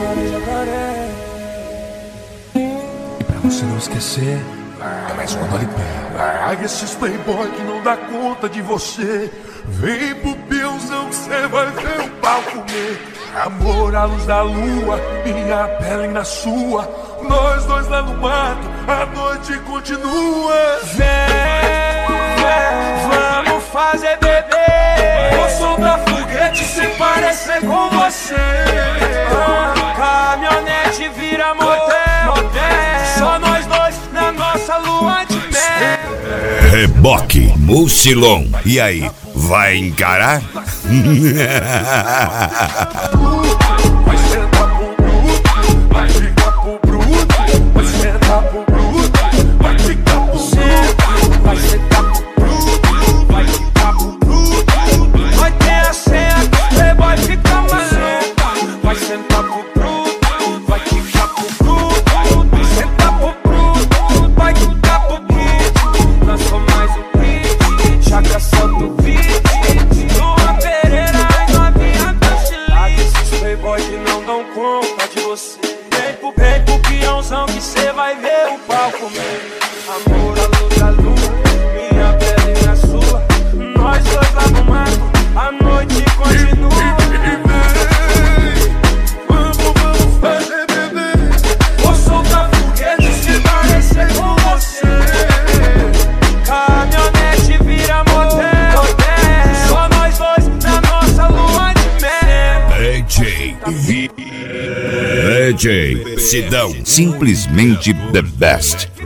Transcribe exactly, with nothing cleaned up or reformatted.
E pra você não esquecer, é mais uma Dolly Pé. Larga esses playboy que não dá conta de você. Vem pro Pilzão que cê vai ver o pau comer. Amor à luz da lua, minha pele na sua. Nós dois lá no mato, a noite continua. Vem, vem, vamos fazer bebê. Vou soltar foguete sem parecer com você. ah, Caminhonete vira motel, motel. Só nós dois na nossa lua de mel. Reboque, Mucilon. E aí, vai encarar? Vai sentar pro bruto, vai ficar pro bruto. Vai sentar pro bruto, vai ficar pro bruto. Vai sentar pro bruto, vai ficar pro bruto. Vai ter a senha que o playboy fica maluco. Vai sentar pro bruto, vai ficar pro bruto. Vai sentar pro bruto, vai ficar pro bruto. Lançou mais um hit, Chaka solta o beat. Luan Pereira e novinha da Chile. Esses playboy que não dão conta de você. Vem pro, vem pro peãozão que cê vai ver o pau comer. Amor à luz da lua, minha pele e a sua. Nós dois lá no mato, a noite continua. Vamos, vamos fazer bebê. Vou soltar foguete se parecer com você. Caminhonete vira motel, motel. Só nós dois na nossa lua de mel. D J V. D J Sidão. Simplesmente the best.